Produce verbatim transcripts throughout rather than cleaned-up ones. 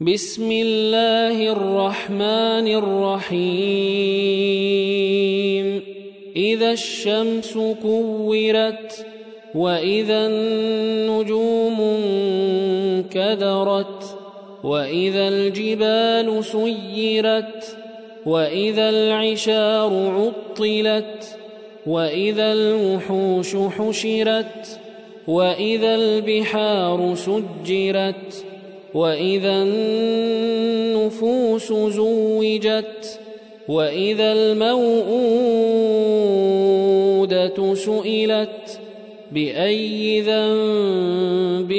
بسم الله الرحمن الرحيم إذا الشمس كورت وإذا النجوم انكدرت وإذا الجبال سيرت وإذا العشار عطلت وإذا الوحوش حشرت وإذا البحار سجرت وإذا النفوس زوجت وإذا الموءودة سئلت بأي ذنب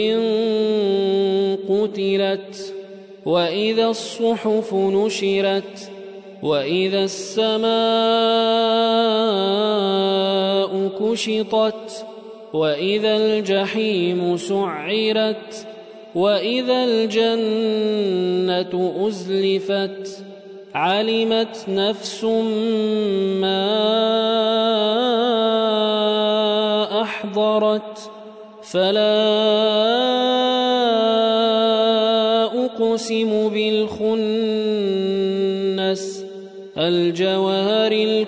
قتلت وإذا الصحف نشرت وإذا السماء كشطت وإذا الجحيم سعرت وإذا الجنة أزلفت علمت نفس ما أحضرت فلا أقسم بالخنس الجوار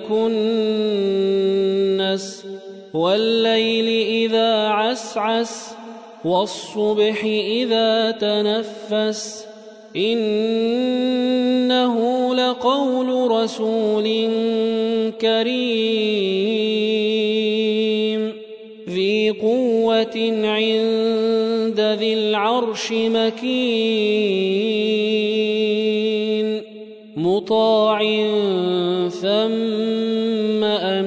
الكنس والليل إذا عسعس والصبح إذا تنفس إنه لقول رسول كريم ذي قوة عند ذي العرش مكين مطاع ثم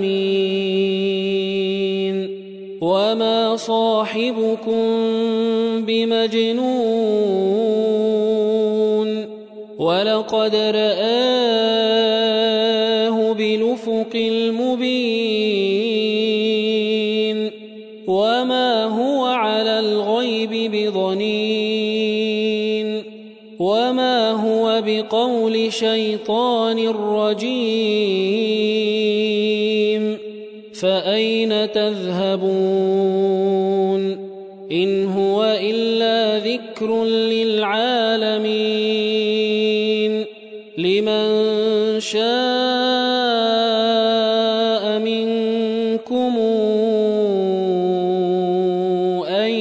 أمين وما صاحبكم بمجنون ولقد رآه بالأفق المبين وما هو على الغيب بضنين وما هو بقول شيطان رجيم فأين تذهبون إن هو إلا ذكر للعالمين لمن شاء منكم أن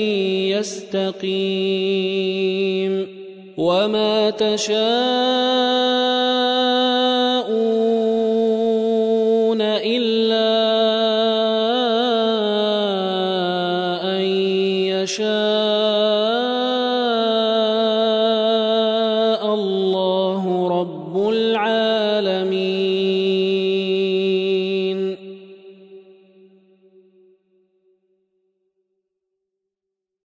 يستقيم وما تشاءون إلا أن يشاء الله رب العالمين.